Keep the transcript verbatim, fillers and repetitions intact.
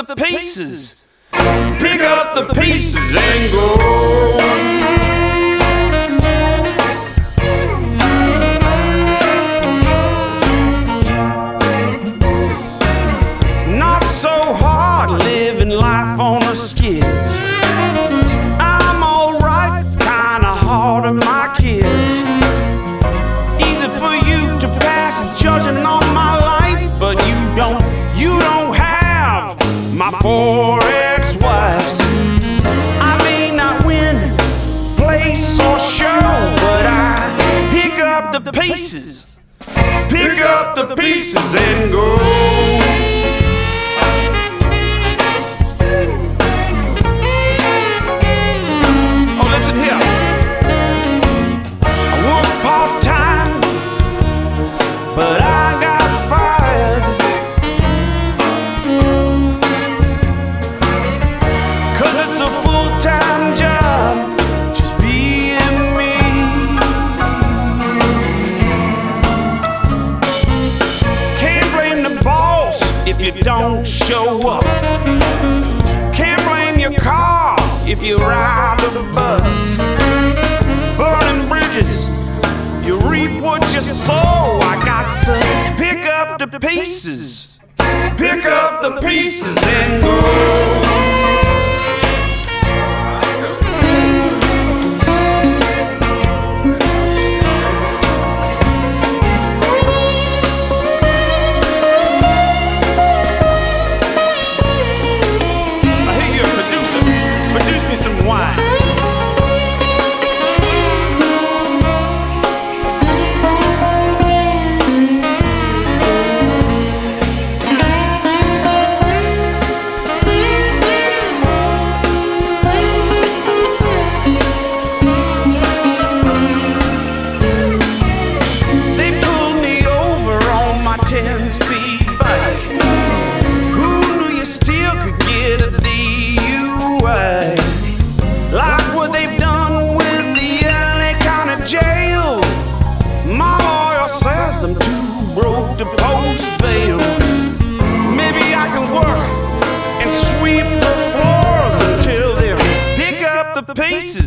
the pieces. Pick up the pieces and go. It's not so hard living life on the skids. I'm alright, it's kinda hard on my kids. Easy for you to pass judging on my life, but you don't, you don't have my four ex-wives. I may not win place or show, but I pick up the pieces, pick up the pieces and go. Oh, listen here. I work part-time, but I got fired. Cause it's a full-time job, just being me. Can't blame the boss if you don't show up. Can't blame your car if you ride the bus. Burning bridges, you reap what you sow. I got to pick up the pieces, pick up the pieces and go. Pieces.